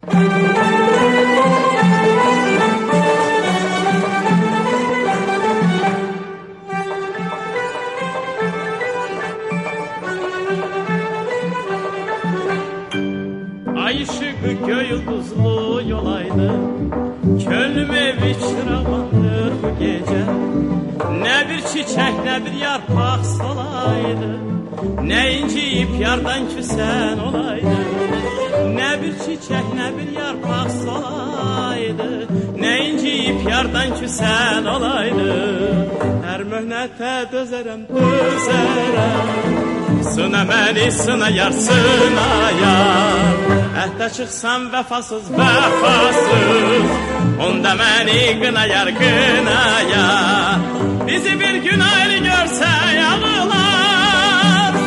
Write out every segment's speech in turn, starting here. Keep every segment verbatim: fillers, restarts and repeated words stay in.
Ay ışığı göy yıldızlı yolaydı, könlüm evi çıravandır bu gece. Ne bir çiçek ne bir yarpak solaydı, ne inciyip yardan küsen olaydı. Ne bir çiçek ne bir yarpak solaydı, ne inciyip yardan küsen olaydı. Her möhnete dözerem dözerem, sına məni sına yar sına yar. Əhdə çıxsam vəfasız vəfasız, onda məni qına yar qına yar. Bizi bir gün ayrı görsə yağılar,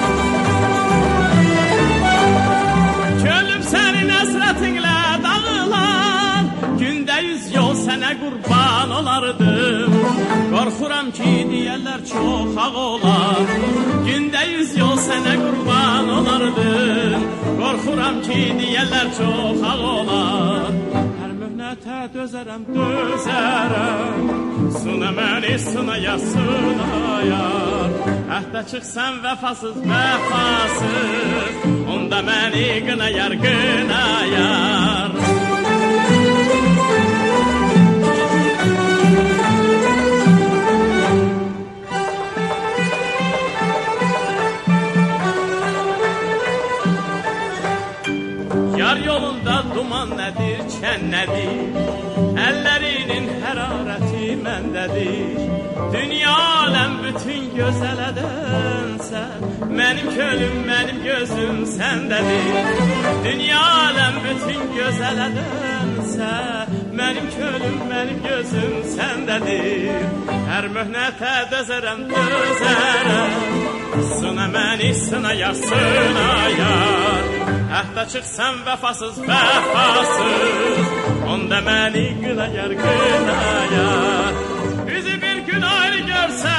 könlüm sənin əsrətinlə dağılar. Gündə yüz yol sənə qurban olardım, qorxuram ki deyərlər çox ağ olar. Gündə yüz yol sənə qurban olardım, qorxuram ki deyərlər çox ağ olar. Hər möhnətə dözərəm dözərəm, sına məni sınaya sınayar. Əhdə çıxsam vəfasız vəfasız, onda məni qınayar qınayar. Yar yolunda duman nədir, çən nədir, əllərinin hərarəti məndədir. Dünya aləm bütün gözələdin sən, mənim könlüm, mənim gözüm səndədir. Dünya aləm bütün gözələdin sən, mənim könlüm, mənim gözüm səndədir. Hər möhnətə dözərəm, dözərəm, sına məni sınayar, sınayar. Əhdə çıxsam vəfasız vəfasız, onda məni qınayar qınayar. Bizi bir gün ayrı görsə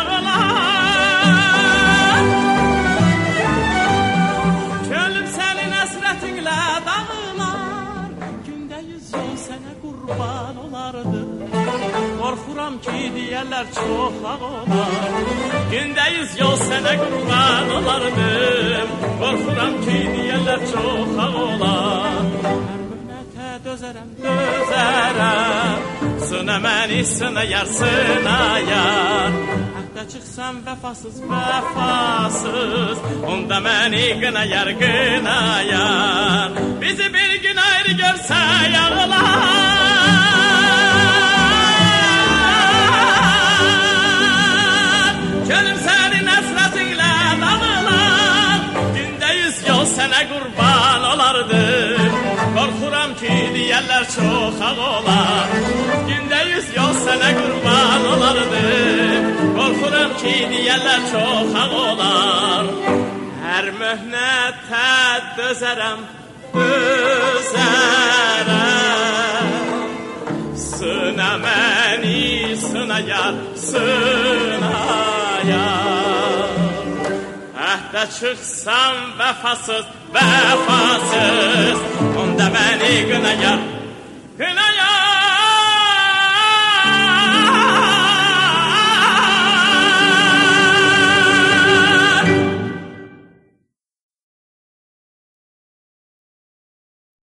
yağılar, könlüm sənin əsrətinlə dağılar. Gündə yüz yol sənə qurban olardı, qorxuram ki deyərlər çox ağ olar. Gündə yüz yol sənə qurban olardım, qorxuram ki deyərlər çox ağ olar. Hər möhnətə dözərəm dözərəm, sına məni sınayar sınayar. Əhdə çıxsam vəfasız vəfasız, onda məni qınayar qınayar. Bizi bir gün ayrı görsə yağılar, könlüm sənin əsrətinlə dağılar. Gündə yüz yol sənə qurban olardım, qorxuram ki deyərlər çox ağ olar. Gündə yüz yol sənə qurban olardım, qorxuram ki deyərlər çox ağ olar. Hər möhnətə dözərəm, dözərəm, sına məni sınayar, sınayar. Əhdə çıxsam vəfasız vəfasız,